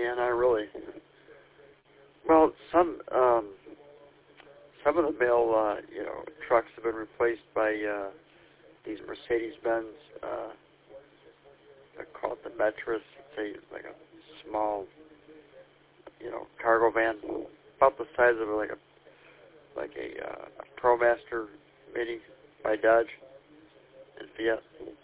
Yeah, not really. Well, some of the mail, trucks have been replaced by these Mercedes-Benz. They're called the Metris. It's like a small, cargo van, about the size of like a ProMaster Mini by Dodge and Fiat.